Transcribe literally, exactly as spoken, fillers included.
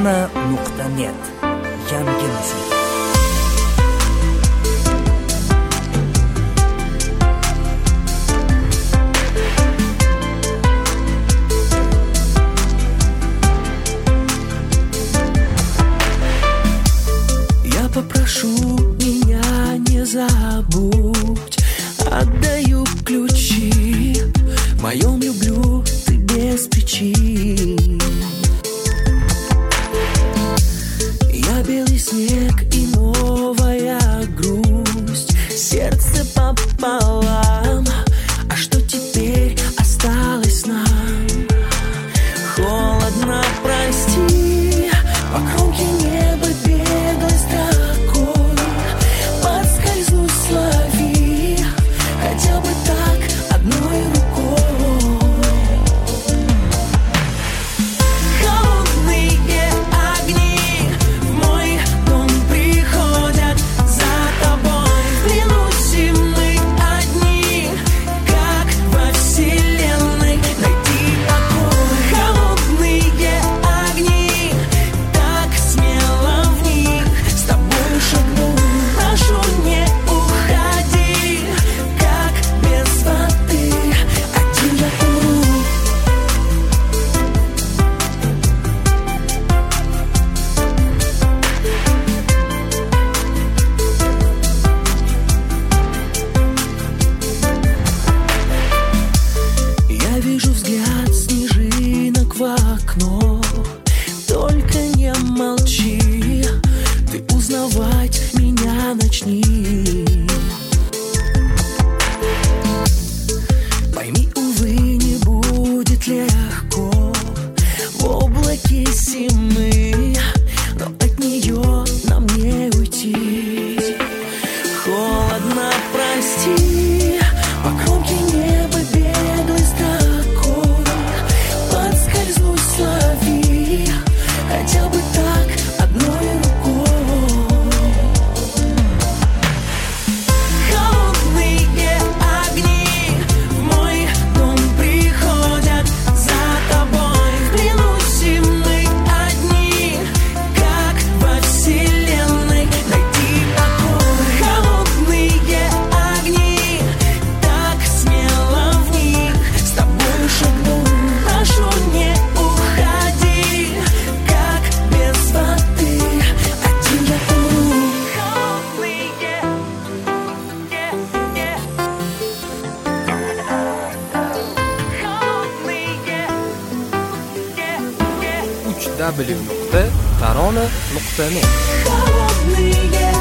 tarona nuqta net. Yangi muzik. Я попрошу, меня не забудь. Отдаю ключи, в моем люблю ты без причин. Я белый снег и новая грусть, сердце пополам. А что теперь осталось нам? Холодно, прости, по кромке неба беглой строкой подскользнусь, лови, хотя бы так, одной рукой. Холодные огни в мой дом приходят за тобой. Клянусь, и мы одни, как во вселенной, найти покой. Холодные огни, так смело в них с тобой шагну. Прошу, не уходи, как без воды, один я умру. Я вижу взгляд снежинок в окно, только не молчи, ты узнавать меня начни. Пойми, увы, не будет легко в облаке зимы, но от нее нам не уйти. Холодно, прости, по кромке неба беглой строкой подскользнусь, лови, хотя бы так, одной рукой. Холодные огни в мой дом приходят за тобой. Клянусь, и мы одни, как во вселенной, найти покой. Холодные огни, так смело в них с тобой шагну. Прошу, не уходи, как без воды, один я умру. Холодные, w w w nuqta tarona nuqta net. холодные